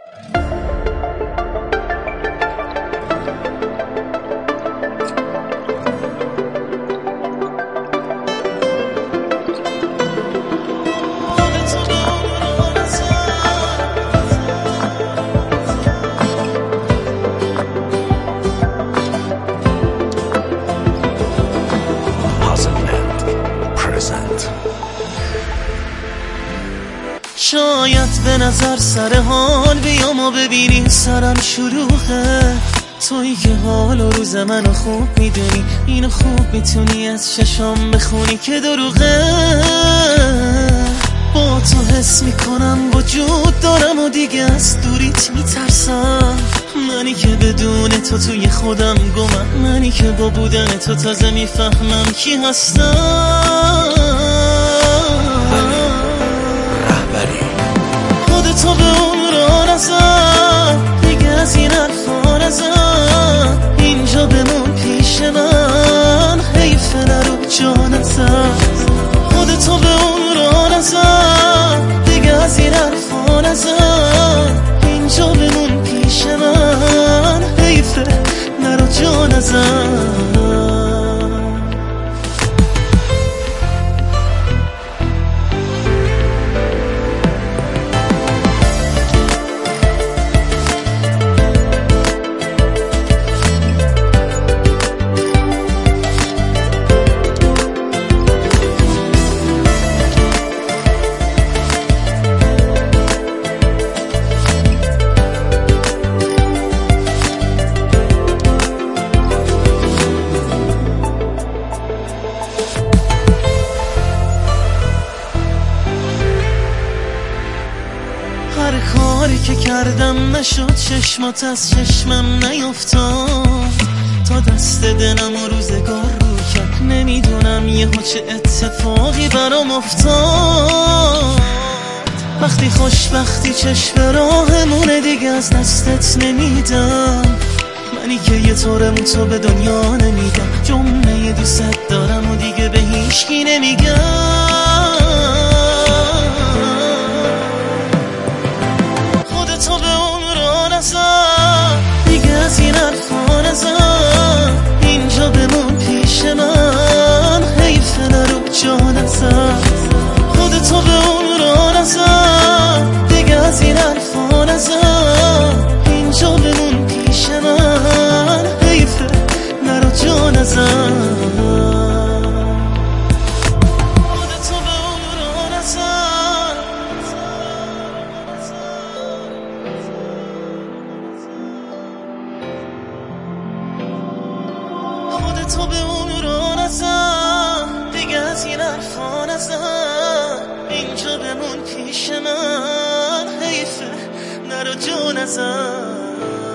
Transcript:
شاید به نظر سر حال بیام و ببینی سرم شلوغه، تویی که حال و روز منو خوب میدونی، اینو خوب میتونی از چشام بخونی که دروغه. با تو حس میکنم وجود دارم و دیگه از دوریت میترسم، منی که بدون تو توی خودم گمم، منی که با بودن تو تازه میفهمم کی هستم. خودتو به اون را نزن، دیگه از این حرفا نزن، اینجا بمون پیش من، حیف نرو جا نزن. خودتو به اون را نزن، دیگه از این حرفا نزن، اینجا بمون پیش من، حیف نرو جا نزن. هر کاری که کردم نشد، چشمات از چشمم نیفتاد، تا دست دلم و روزگار رو کرد، نمیدونم یهو چه اتفاقی برام افتاد. وقتی خوشبختی چشم راهمونه، دیگه از دستت نمیدم، منی که یه طورم تو به دنیا نمیدم، جمله دوست دارم و دیگه به هیچکی نمیگم. تو به اون را نزن، دیگه از این حرفا نزن، اینجا بمون پیش من، حیف نرو جا نزن. خودتو به اون را نزن، دیگه از این حرفا نزن، اینجا بمون پیش من، حیف نرو جا نزن. تو به اون رو نزن، دیگه از این حرفا نزن، اینجا بمون پیش من، حیفه نرو جا نزن.